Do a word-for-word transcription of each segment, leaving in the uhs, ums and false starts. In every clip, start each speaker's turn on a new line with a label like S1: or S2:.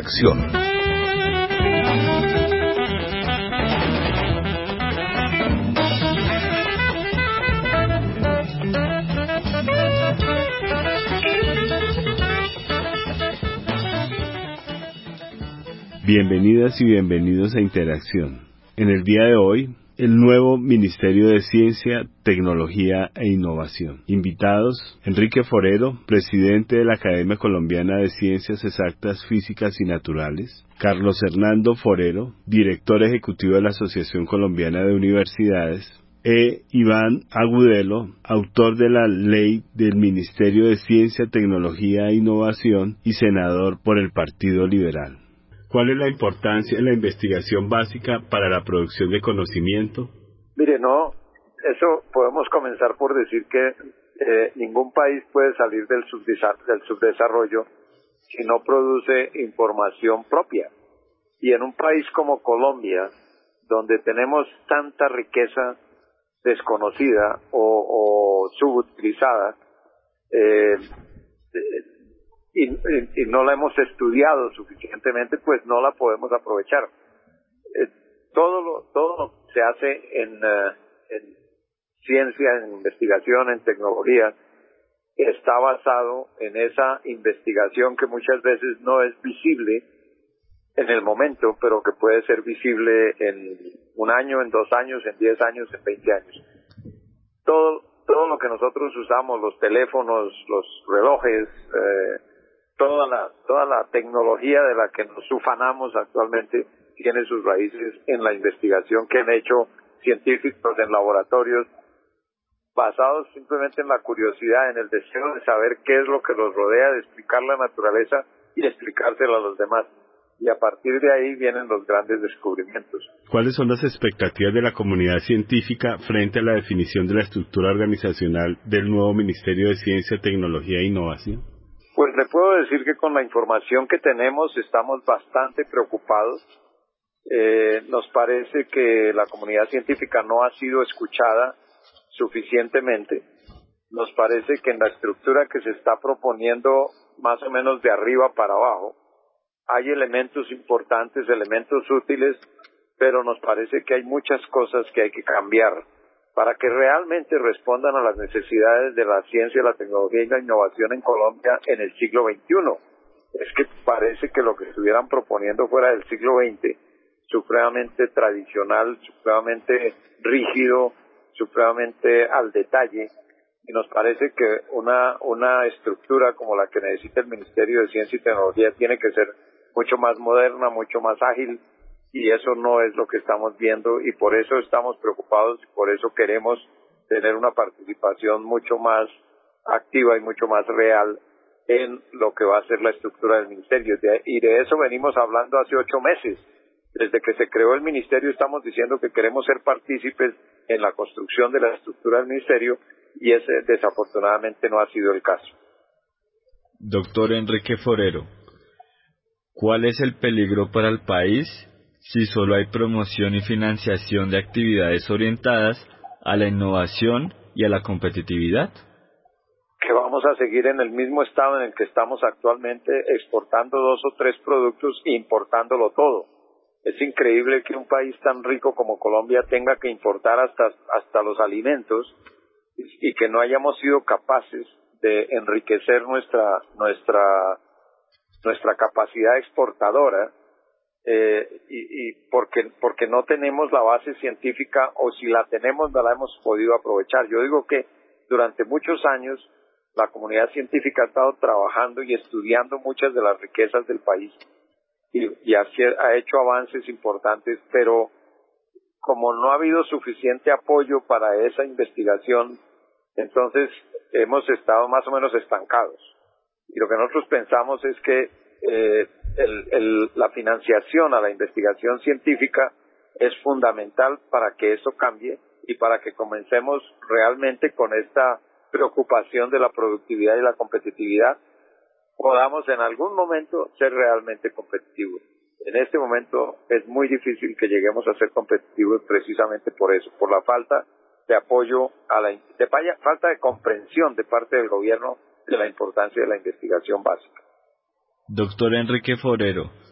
S1: Interacción.
S2: Bienvenidas y bienvenidos a Interacción. En el día de hoy, el nuevo Ministerio de Ciencia, Tecnología e Innovación. Invitados, Enrique Forero, presidente de la Academia Colombiana de Ciencias Exactas, Físicas y Naturales. Carlos Hernando Forero, director ejecutivo de la Asociación Colombiana de Universidades. E. Iván Agudelo, autor de la Ley del Ministerio de Ciencia, Tecnología e Innovación y senador por el Partido Liberal. ¿Cuál es la importancia de la investigación básica para la producción de conocimiento?
S3: Mire, no, eso podemos comenzar por decir que eh, ningún país puede salir del, subdesa- del subdesarrollo si no produce información propia. Y en un país como Colombia, donde tenemos tanta riqueza desconocida o, o subutilizada, eh, eh, Y, y, y no la hemos estudiado suficientemente, pues no la podemos aprovechar. Eh, todo lo todo lo que se hace en, uh, en ciencia, en investigación, en tecnología, está basado en esa investigación que muchas veces no es visible en el momento, pero que puede ser visible en un año, en dos años, en diez años, en veinte años. Todo, todo lo que nosotros usamos, los teléfonos, los relojes, eh, Toda la, toda la tecnología de la que nos ufanamos actualmente tiene sus raíces en la investigación que han hecho científicos en laboratorios basados simplemente en la curiosidad, en el deseo de saber qué es lo que los rodea, de explicar la naturaleza y explicársela a los demás. Y a partir de ahí vienen los grandes descubrimientos.
S2: ¿Cuáles son las expectativas de la comunidad científica frente a la definición de la estructura organizacional del nuevo Ministerio de Ciencia, Tecnología e Innovación?
S3: Pues le puedo decir que con la información que tenemos estamos bastante preocupados. Eh, nos parece que la comunidad científica no ha sido escuchada suficientemente. Nos parece que en la estructura que se está proponiendo, más o menos de arriba para abajo, hay elementos importantes, elementos útiles, pero nos parece que hay muchas cosas que hay que cambiar para que realmente respondan a las necesidades de la ciencia, la tecnología y la innovación en Colombia en el siglo veintiuno. Es que parece que lo que estuvieran proponiendo fuera del siglo veinte, supremamente tradicional, supremamente rígido, supremamente al detalle, y nos parece que una, una estructura como la que necesita el Ministerio de Ciencia y Tecnología tiene que ser mucho más moderna, mucho más ágil, y eso no es lo que estamos viendo y por eso estamos preocupados y por eso queremos tener una participación mucho más activa y mucho más real en lo que va a ser la estructura del ministerio. Y de eso venimos hablando hace ocho meses. Desde que se creó el ministerio estamos diciendo que queremos ser partícipes en la construcción de la estructura del ministerio y ese desafortunadamente no ha sido el caso.
S4: Doctor Enrique Forero, ¿cuál es el peligro para el país si solo hay promoción y financiación de actividades orientadas a la innovación y a la competitividad?
S3: Que vamos a seguir en el mismo estado en el que estamos actualmente, exportando dos o tres productos e importándolo todo. Es increíble que un país tan rico como Colombia tenga que importar hasta, hasta los alimentos y, y que no hayamos sido capaces de enriquecer nuestra, nuestra, nuestra capacidad exportadora. Eh, y, y porque porque no tenemos la base científica o si la tenemos no la hemos podido aprovechar. Yo digo que durante muchos años la comunidad científica ha estado trabajando y estudiando muchas de las riquezas del país y, y ha, ha hecho avances importantes, pero como no ha habido suficiente apoyo para esa investigación, entonces hemos estado más o menos estancados. Y lo que nosotros pensamos es que eh, el, el, la financiación a la investigación científica es fundamental para que eso cambie y para que comencemos realmente con esta preocupación de la productividad y la competitividad, podamos en algún momento ser realmente competitivos. En este momento es muy difícil que lleguemos a ser competitivos precisamente por eso, por la falta de apoyo, a la de falta de comprensión de parte del gobierno de la importancia de la investigación básica.
S4: Doctor Enrique Forero,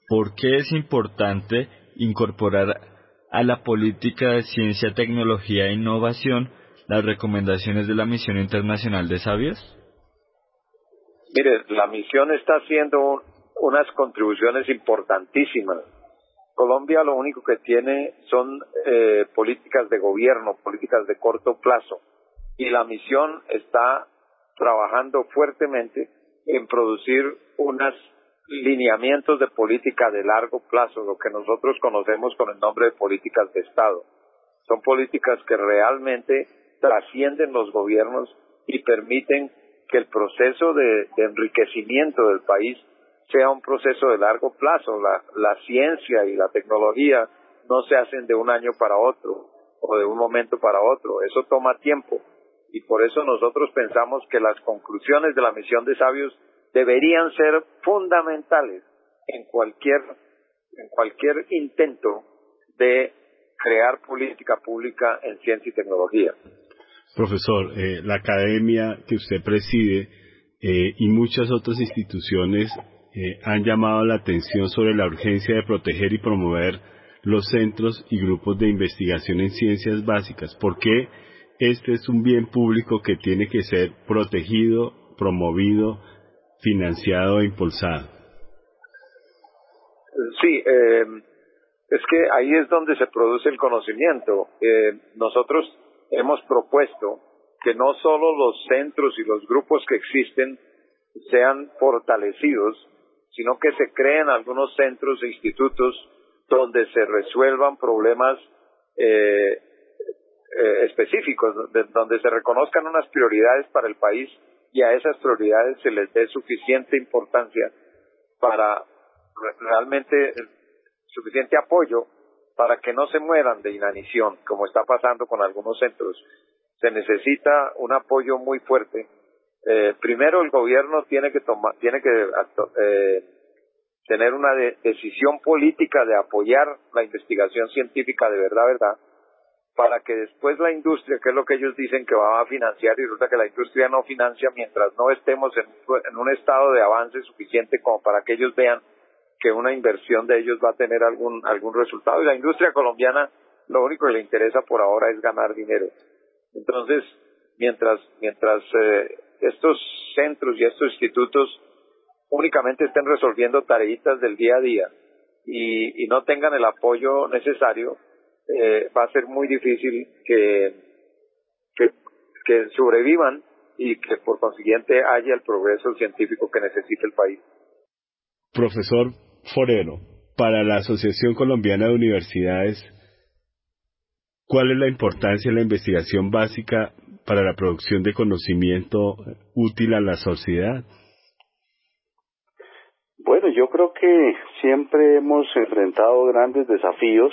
S4: ¿Por qué es importante incorporar a la política de ciencia, tecnología e innovación las recomendaciones de la Misión Internacional de Sabios?
S3: Mire, la misión está haciendo unas contribuciones importantísimas. Colombia lo único que tiene son eh, políticas de gobierno, políticas de corto plazo, y la misión está trabajando fuertemente en producir unos lineamientos de política de largo plazo, lo que nosotros conocemos con el nombre de políticas de Estado. Son políticas que realmente trascienden los gobiernos y permiten que el proceso de, de enriquecimiento del país sea un proceso de largo plazo. La, la ciencia y la tecnología no se hacen de un año para otro o de un momento para otro. Eso toma tiempo y por eso nosotros pensamos que las conclusiones de la misión de Sabios deberían ser fundamentales en cualquier, en cualquier intento de crear política pública en ciencia y tecnología.
S2: Profesor, eh, la academia que usted preside eh, y muchas otras instituciones eh, han llamado la atención sobre la urgencia de proteger y promover los centros y grupos de investigación en ciencias básicas. ¿Por qué este es un bien público que tiene que ser protegido, promovido, financiado e impulsado?
S3: Sí, eh, es que ahí es donde se produce el conocimiento. Eh, nosotros hemos propuesto que no solo los centros y los grupos que existen sean fortalecidos, sino que se creen algunos centros e institutos donde se resuelvan problemas eh, eh, específicos, de, donde se reconozcan unas prioridades para el país y a esas prioridades se les dé suficiente importancia para realmente suficiente apoyo para que no se mueran de inanición, como está pasando con algunos centros. Se necesita un apoyo muy fuerte. Eh, primero, el gobierno tiene que tomar, tiene que eh, tener una de, decisión política de apoyar la investigación científica de verdad, verdad, para que después la industria, que es lo que ellos dicen que va a financiar, y resulta que la industria no financia mientras no estemos en, en un estado de avance suficiente como para que ellos vean que una inversión de ellos va a tener algún algún resultado. Y la industria colombiana lo único que le interesa por ahora es ganar dinero. Entonces, mientras mientras eh, estos centros y estos institutos únicamente estén resolviendo tareitas del día a día y, y no tengan el apoyo necesario, eh, va a ser muy difícil que, que que sobrevivan y que por consiguiente haya el progreso científico que necesita el país.
S2: Profesor Forero, para la Asociación Colombiana de Universidades, ¿cuál es la importancia de la investigación básica para la producción de conocimiento útil a la sociedad?
S1: Bueno, yo creo que siempre hemos enfrentado grandes desafíos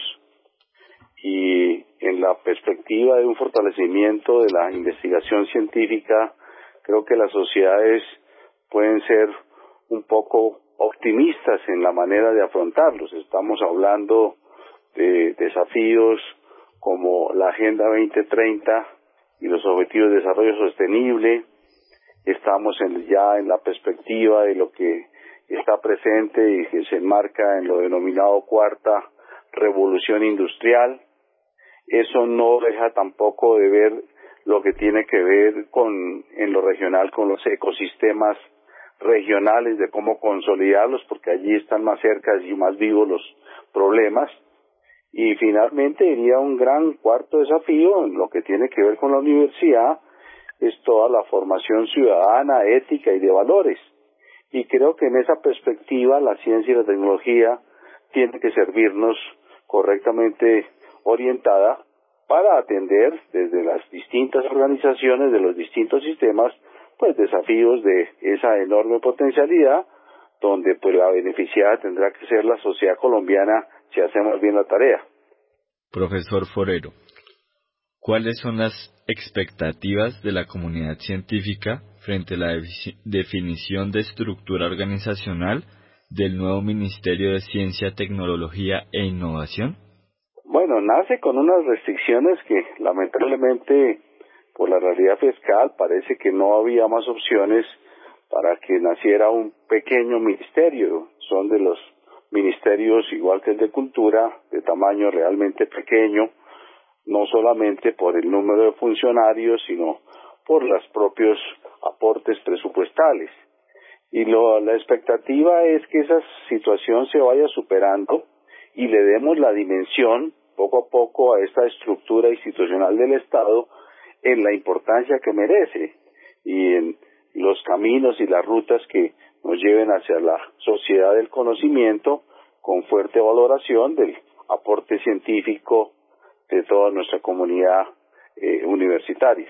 S1: y en la perspectiva de un fortalecimiento de la investigación científica, creo que las sociedades pueden ser un poco optimistas en la manera de afrontarlos. Estamos hablando de desafíos como la Agenda veinte treinta y los Objetivos de Desarrollo Sostenible. Estamos en, ya en la perspectiva de lo que está presente y que se enmarca en lo denominado Cuarta Revolución Industrial. Eso no deja tampoco de ver lo que tiene que ver con, en lo regional, con los ecosistemas regionales, de cómo consolidarlos, porque allí están más cerca y más vivos los problemas. Y finalmente iría un gran cuarto desafío en lo que tiene que ver con la universidad, es toda la formación ciudadana, ética y de valores. Y creo que en esa perspectiva la ciencia y la tecnología tiene que servirnos correctamente orientada para atender desde las distintas organizaciones de los distintos sistemas pues desafíos de esa enorme potencialidad, donde pues la beneficiada tendrá que ser la sociedad colombiana si hacemos bien la tarea.
S4: Profesor Forero, ¿cuáles son las expectativas de la comunidad científica frente a la definición de estructura organizacional del nuevo Ministerio de Ciencia, Tecnología e Innovación?
S1: Bueno, nace con unas restricciones que lamentablemente por la realidad fiscal parece que no había más opciones para que naciera un pequeño ministerio. Son de los ministerios, igual que el de Cultura, de tamaño realmente pequeño, no solamente por el número de funcionarios, sino por los propios aportes presupuestales. Y lo, la expectativa es que esa situación se vaya superando y le demos la dimensión poco a poco a esta estructura institucional del Estado en la importancia que merece y en los caminos y las rutas que nos lleven hacia la sociedad del conocimiento con fuerte valoración del aporte científico de toda nuestra comunidad eh, universitaria.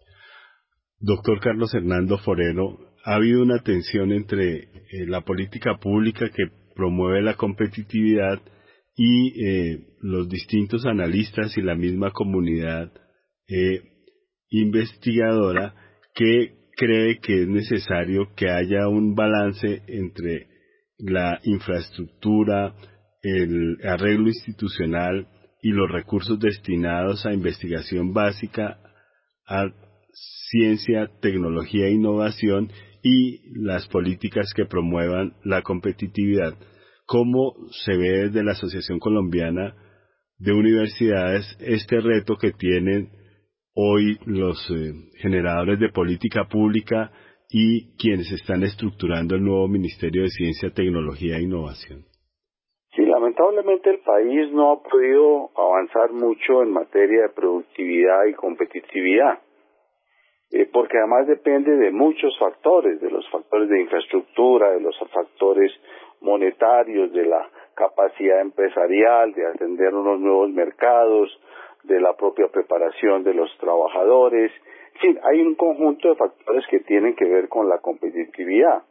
S2: Doctor Carlos Hernando Forero, ha habido una tensión entre eh, la política pública que promueve la competitividad y eh, los distintos analistas y la misma comunidad eh, investigadora que cree que es necesario que haya un balance entre la infraestructura, el arreglo institucional y los recursos destinados a investigación básica, a ciencia, tecnología e innovación y las políticas que promuevan la competitividad. ¿Cómo se ve desde la Asociación Colombiana de Universidades este reto que tienen hoy los eh, generadores de política pública y quienes están estructurando el nuevo Ministerio de Ciencia, Tecnología e Innovación?
S1: Sí, lamentablemente el país no ha podido avanzar mucho en materia de productividad y competitividad, eh, porque además depende de muchos factores, de los factores de infraestructura, de los factores monetarios, de la capacidad empresarial, de atender unos nuevos mercados, de la propia preparación de los trabajadores. Sí, hay un conjunto de factores que tienen que ver con la competitividad.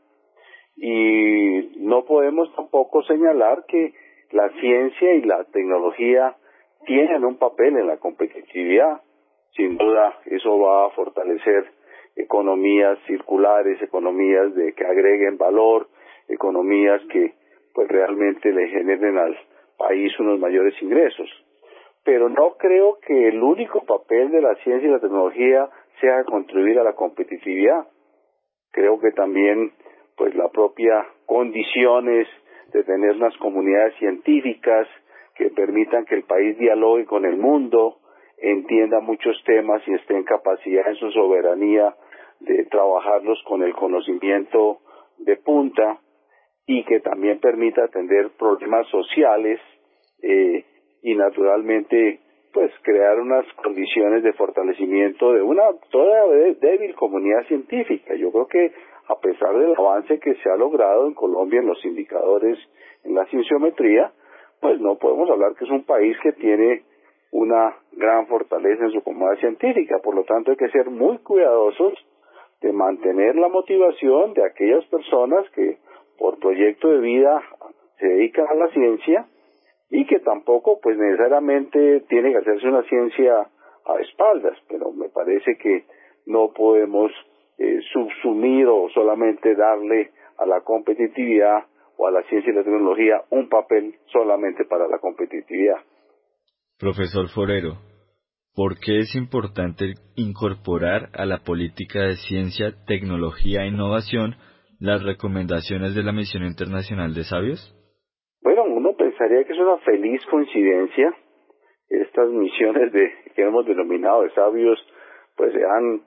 S1: Y no podemos tampoco señalar que la ciencia y la tecnología tienen un papel en la competitividad. Sin duda, eso va a fortalecer economías circulares, economías de que agreguen valor, economías que pues realmente le generen al país unos mayores ingresos. Pero no creo que el único papel de la ciencia y la tecnología sea contribuir a la competitividad. Creo que también pues la propia condiciones de tener unas comunidades científicas que permitan que el país dialogue con el mundo, entienda muchos temas y esté en capacidad en su soberanía de trabajarlos con el conocimiento de punta y que también permita atender problemas sociales eh, y naturalmente pues crear unas condiciones de fortalecimiento de una toda débil comunidad científica. Yo creo que a pesar del avance que se ha logrado en Colombia en los indicadores en la cienciometría, pues no podemos hablar que es un país que tiene una gran fortaleza en su comunidad científica. Por lo tanto, hay que ser muy cuidadosos de mantener la motivación de aquellas personas que por proyecto de vida se dedican a la ciencia y que tampoco pues necesariamente tiene que hacerse una ciencia a espaldas, pero me parece que no podemos eh, subsumir o solamente darle a la competitividad o a la ciencia y la tecnología un papel solamente para la competitividad.
S4: Profesor Forero, ¿por qué es importante incorporar a la política de ciencia, tecnología e innovación las recomendaciones de la Misión Internacional de Sabios?
S1: Bueno, uno pensaría que es una feliz coincidencia. Estas misiones de que hemos denominado de sabios, pues se dan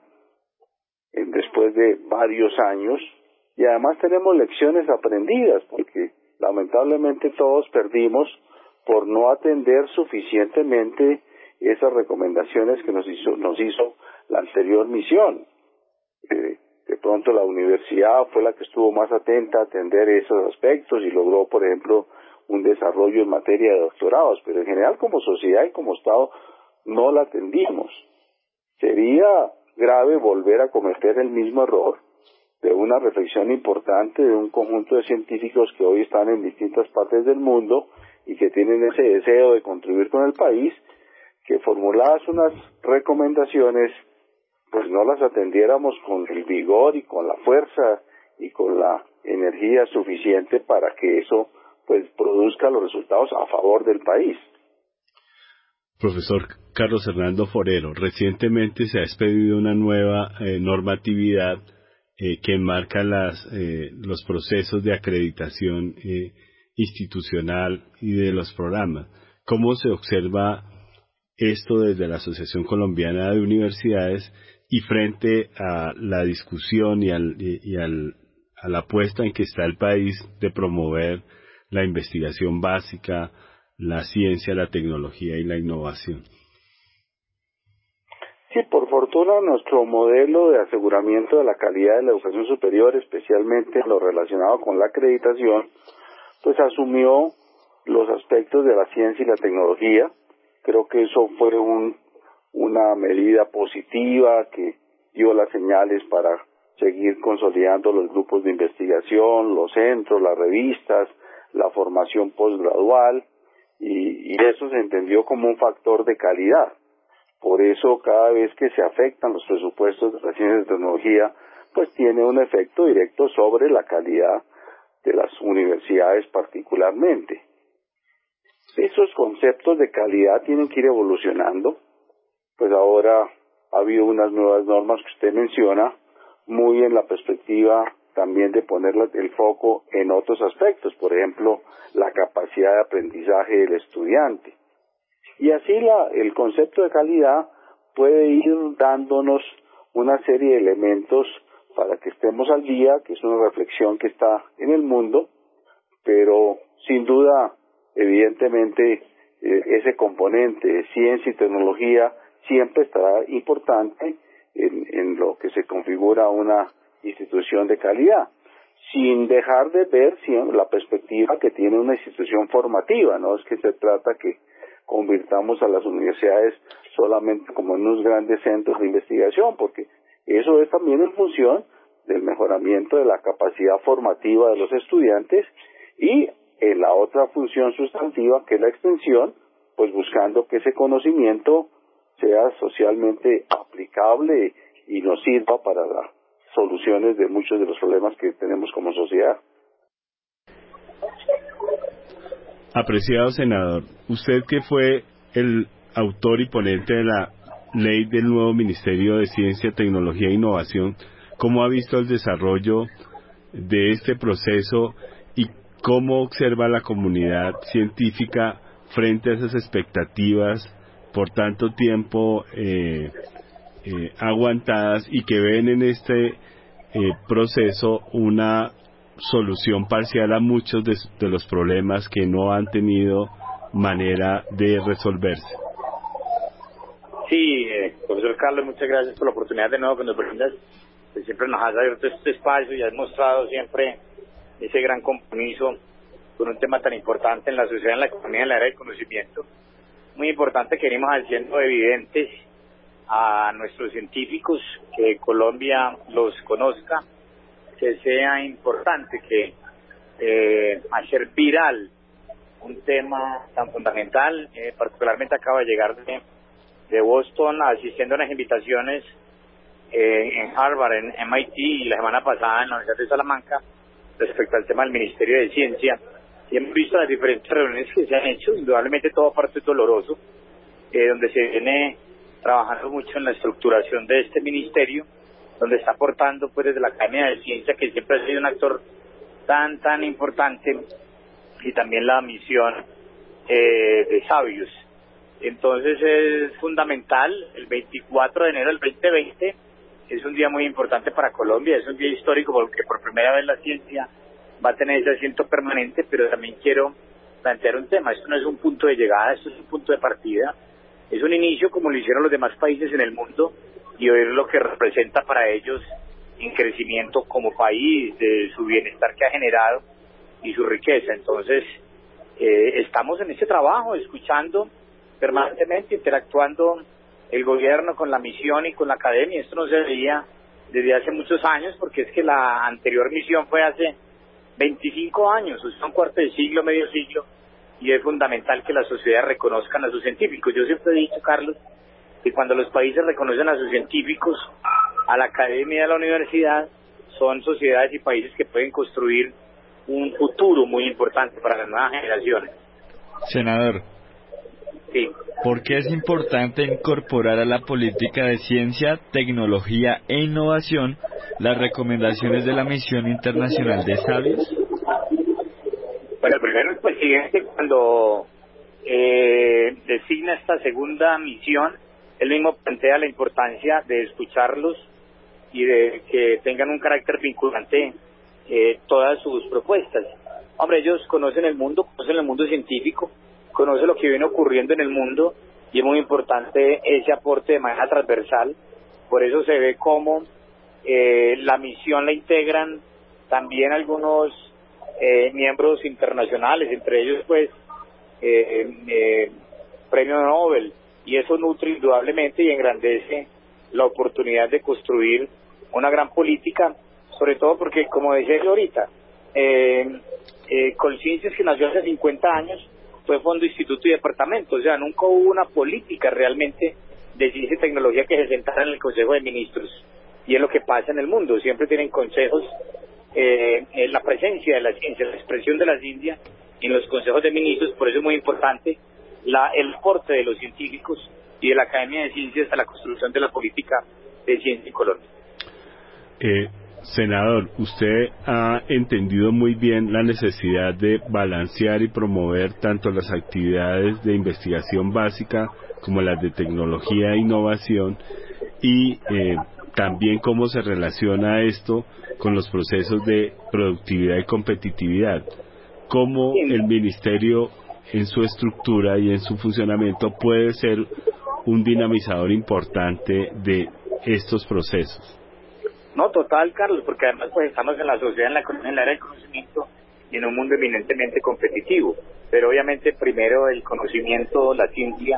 S1: en, después de varios años, y además tenemos lecciones aprendidas, porque lamentablemente todos perdimos por no atender suficientemente esas recomendaciones que nos hizo, nos hizo la anterior misión. Eh, de pronto la universidad fue la que estuvo más atenta a atender esos aspectos y logró, por ejemplo, un desarrollo en materia de doctorados, pero en general como sociedad y como Estado no la atendimos. Sería grave volver a cometer el mismo error de una reflexión importante de un conjunto de científicos que hoy están en distintas partes del mundo y que tienen ese deseo de contribuir con el país, que formuladas unas recomendaciones, pues no las atendiéramos con el vigor y con la fuerza y con la energía suficiente para que eso pues produzca los resultados a favor del país.
S2: Profesor Carlos Hernando Forero, recientemente se ha expedido una nueva eh, normatividad eh, que enmarca las, eh, los procesos de acreditación eh, institucional y de los programas. ¿Cómo se observa esto desde la Asociación Colombiana de Universidades y frente a la discusión y, al, y, y al, a la apuesta en que está el país de promover la investigación básica, la ciencia, la tecnología y la innovación?
S1: Sí, por fortuna nuestro modelo de aseguramiento de la calidad de la educación superior, especialmente en lo relacionado con la acreditación, pues asumió los aspectos de la ciencia y la tecnología. Creo que eso fue un, una medida positiva que dio las señales para seguir consolidando los grupos de investigación, los centros, las revistas, la formación posgradual, y, y eso se entendió como un factor de calidad. Por eso cada vez que se afectan los presupuestos de la ciencia y tecnología, pues tiene un efecto directo sobre la calidad de las universidades particularmente. Esos conceptos de calidad tienen que ir evolucionando, pues ahora ha habido unas nuevas normas que usted menciona, muy en la perspectiva también de poner el foco en otros aspectos, por ejemplo, la capacidad de aprendizaje del estudiante. Y así la, el concepto de calidad puede ir dándonos una serie de elementos para que estemos al día, que es una reflexión que está en el mundo, pero sin duda, evidentemente, eh, ese componente de ciencia y tecnología siempre estará importante en, en lo que se configura una institución de calidad, sin dejar de ver siempre la perspectiva que tiene una institución formativa. No es que se trata que convirtamos a las universidades solamente como en unos grandes centros de investigación, porque eso es también en función del mejoramiento de la capacidad formativa de los estudiantes y en la otra función sustantiva, que es la extensión, pues buscando que ese conocimiento sea socialmente aplicable y nos sirva para las soluciones de muchos de los problemas que tenemos como sociedad.
S2: Apreciado senador, usted que fue el autor y ponente de la ley del nuevo Ministerio de Ciencia, Tecnología e Innovación, ¿cómo ha visto el desarrollo de este proceso y cómo observa la comunidad científica frente a esas expectativas por tanto tiempo eh, eh, aguantadas y que ven en este eh, proceso una solución parcial a muchos de, de los problemas que no han tenido manera de resolverse?
S5: Sí, eh, profesor Carlos, muchas gracias por la oportunidad de nuevo que nos brindas. Pues siempre nos has abierto este espacio y has mostrado siempre ese gran compromiso con un tema tan importante en la sociedad, en la economía, en la era del conocimiento. Muy importante que venimos haciendo evidentes a nuestros científicos, que Colombia los conozca, que sea importante que eh, hacer viral un tema tan fundamental. Eh, particularmente acaba de llegar de, de Boston asistiendo a unas invitaciones eh, en Harvard, en M I T y la semana pasada en la Universidad de Salamanca respecto al tema del Ministerio de Ciencia, y hemos visto las diferentes reuniones que se han hecho. Indudablemente todo parte doloroso, eh, donde se viene trabajando mucho en la estructuración de este ministerio, donde está aportando pues desde la Academia de Ciencia, que siempre ha sido un actor tan tan importante, y también la misión eh, de Sabios. Entonces es fundamental. El veinticuatro de enero del veinte veinte es un día muy importante para Colombia, es un día histórico porque por primera vez la ciencia va a tener ese asiento permanente, pero también quiero plantear un tema. Esto no es un punto de llegada, esto es un punto de partida, es un inicio como lo hicieron los demás países en el mundo, y ver lo que representa para ellos en crecimiento como país, de su bienestar que ha generado y su riqueza. Entonces eh, estamos en este trabajo, escuchando permanentemente, interactuando el gobierno con la misión y con la academia. Esto no se veía desde hace muchos años, porque es que la anterior misión fue hace veinticinco años, o sea, un cuarto de siglo, medio siglo, y es fundamental que las sociedades reconozcan a sus científicos. Yo siempre he dicho, Carlos, que cuando los países reconocen a sus científicos, a la academia y a la universidad, son sociedades y países que pueden construir un futuro muy importante para las nuevas generaciones.
S4: Senador,
S5: sí.
S4: ¿Por qué es importante incorporar a la política de ciencia, tecnología e innovación las recomendaciones de la Misión Internacional de Sabios?
S5: Bueno, primero el presidente cuando eh, designa esta segunda misión, él mismo plantea la importancia de escucharlos y de que tengan un carácter vinculante eh, todas sus propuestas. Hombre, ellos conocen el mundo, conocen el mundo científico, conocen lo que viene ocurriendo en el mundo y es muy importante ese aporte de manera transversal. Por eso se ve cómo eh, la misión la integran también algunos eh, miembros internacionales, entre ellos pues eh, eh, Premio Nobel, y eso nutre indudablemente y engrandece la oportunidad de construir una gran política, sobre todo porque, como decía yo ahorita, eh, eh, Colciencias, que nació hace cincuenta años, fue fondo, instituto y departamento, o sea, nunca hubo una política realmente de ciencia y tecnología que se sentara en el Consejo de Ministros, y es lo que pasa en el mundo, siempre tienen consejos, eh, en la presencia de la ciencia, la expresión de la ciencia en los consejos de ministros. Por eso es muy importante la, el aporte de los científicos y de la Academia de Ciencias a la construcción de la política de ciencia en Colombia.
S2: Eh, senador, usted ha entendido muy bien la necesidad de balancear y promover tanto las actividades de investigación básica como las de tecnología e innovación, y eh, también cómo se relaciona esto con los procesos de productividad y competitividad. Cómo el ministerio en su estructura y en su funcionamiento puede ser un dinamizador importante de estos procesos.
S5: No, total, Carlos, porque además pues estamos en la sociedad, en la economía, en el área del conocimiento y en un mundo eminentemente competitivo, pero obviamente primero el conocimiento, la ciencia,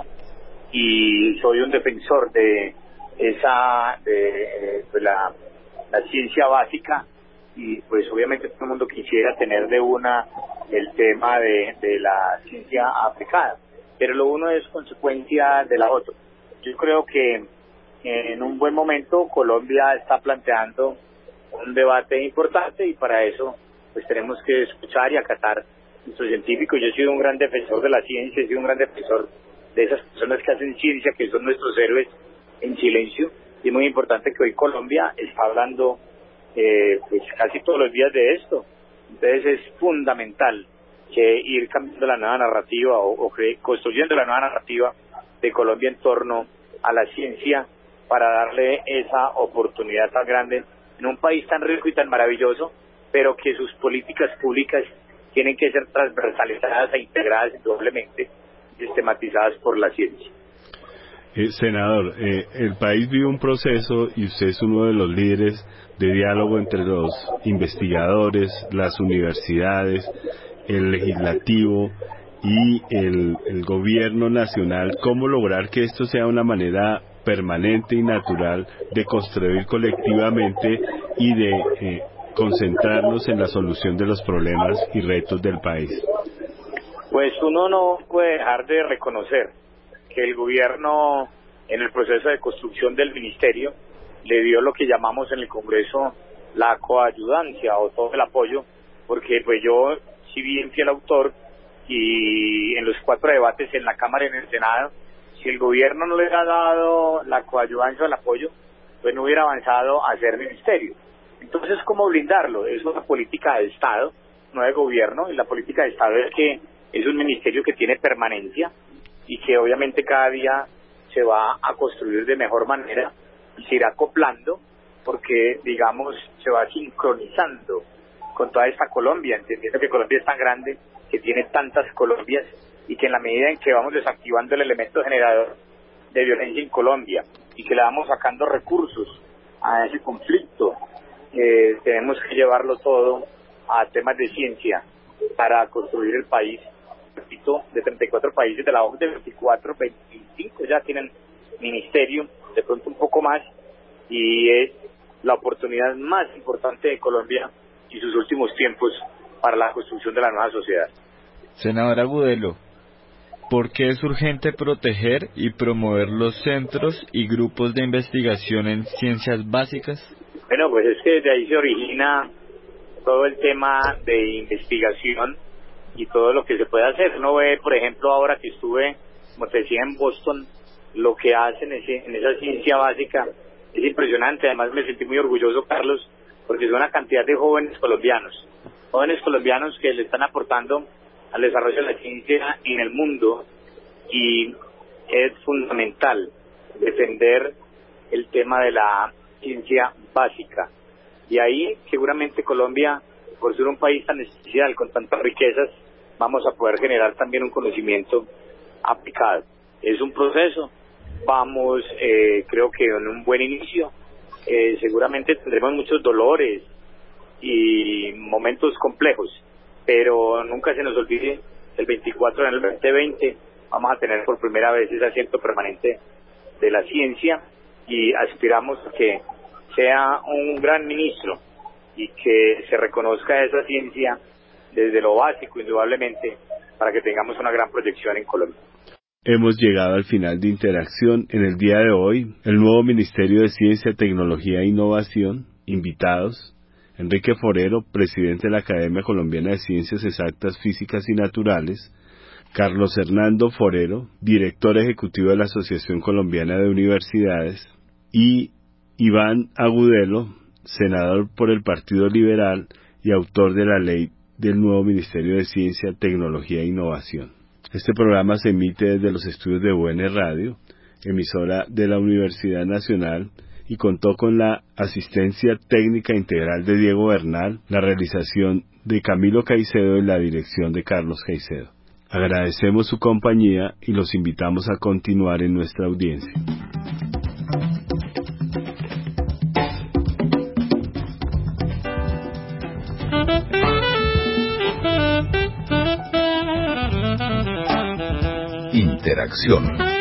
S5: y soy un defensor de esa, de, de la, la ciencia básica, y pues obviamente todo el mundo quisiera tener de una el tema de, de la ciencia aplicada, pero lo uno es consecuencia de la otra. Yo creo que en un buen momento Colombia está planteando un debate importante, y para eso pues tenemos que escuchar y acatar a nuestros científicos. Yo he sido un gran defensor de la ciencia, he sido un gran defensor de esas personas que hacen ciencia, que son nuestros héroes en silencio, y es muy importante que hoy Colombia está hablando eh, pues casi todos los días de esto. Entonces es fundamental que ir cambiando la nueva narrativa o, o que, construyendo la nueva narrativa de Colombia en torno a la ciencia, para darle esa oportunidad tan grande en un país tan rico y tan maravilloso, pero que sus políticas públicas tienen que ser transversalizadas e integradas indudablemente, sistematizadas por la ciencia.
S2: Eh, senador, eh, el país vive un proceso y usted es uno de los líderes de diálogo entre los investigadores, las universidades, el legislativo y el, el gobierno nacional. ¿Cómo lograr que esto sea una manera permanente y natural de construir colectivamente y de eh, concentrarnos en la solución de los problemas y retos del país?
S5: Pues uno no puede dejar de reconocer que el gobierno, en el proceso de construcción del ministerio, le dio lo que llamamos en el Congreso la coayudancia o todo el apoyo, porque pues yo, si bien fui el autor, y en los cuatro debates en la Cámara y en el Senado, si el gobierno no le hubiera dado la coayudancia o el apoyo, pues no hubiera avanzado a ser ministerio. Entonces, ¿cómo blindarlo? Es una política de Estado, no de gobierno, y la política de Estado es que es un ministerio que tiene permanencia y que obviamente cada día se va a construir de mejor manera y se irá acoplando, porque, digamos, se va sincronizando con toda esta Colombia, entendiendo que Colombia es tan grande, que tiene tantas Colombias, y que en la medida en que vamos desactivando el elemento generador de violencia en Colombia y que le vamos sacando recursos a ese conflicto, eh, tenemos que llevarlo todo a temas de ciencia para construir el país. Repito, de treinta y cuatro países de la O C D E, veinticuatro, veinticinco ya tienen ministerio, de pronto un poco más, y es la oportunidad más importante de Colombia y sus últimos tiempos para la construcción de la nueva sociedad.
S4: Senador Agudelo, ¿por qué es urgente proteger y promover los centros y grupos de investigación en ciencias básicas?
S5: Bueno, pues es que desde ahí se origina todo el tema de investigación y todo lo que se puede hacer. Uno ve, por ejemplo, ahora que estuve, como te decía, en Boston, lo que hacen en esa ciencia básica es impresionante. Además me sentí muy orgulloso, Carlos, porque es una cantidad de jóvenes colombianos, jóvenes colombianos que le están aportando al desarrollo de la ciencia en el mundo, y es fundamental defender el tema de la ciencia básica. Y ahí seguramente Colombia, por ser un país tan especial, con tantas riquezas, vamos a poder generar también un conocimiento aplicado. Es un proceso, vamos eh, creo que en un buen inicio, eh, seguramente tendremos muchos dolores y momentos complejos, pero nunca se nos olvide, el veinticuatro en el veinte veinte vamos a tener por primera vez ese asiento permanente de la ciencia, y aspiramos a que sea un gran ministro y que se reconozca esa ciencia desde lo básico, indudablemente, para que tengamos una gran proyección en Colombia.
S2: Hemos llegado al final de Interacción en el día de hoy. El nuevo Ministerio de Ciencia, Tecnología e Innovación. Invitados: Enrique Forero, presidente de la Academia Colombiana de Ciencias Exactas, Físicas y Naturales; Carlos Hernando Forero, director ejecutivo de la Asociación Colombiana de Universidades; y Iván Agudelo, senador por el Partido Liberal y autor de la ley del nuevo Ministerio de Ciencia, Tecnología e Innovación. Este programa se emite desde los estudios de U N Radio, emisora de la Universidad Nacional, y contó con la asistencia técnica integral de Diego Bernal, la realización de Camilo Caicedo y la dirección de Carlos Caicedo. Agradecemos su compañía y los invitamos a continuar en nuestra audiencia.
S6: Interacción.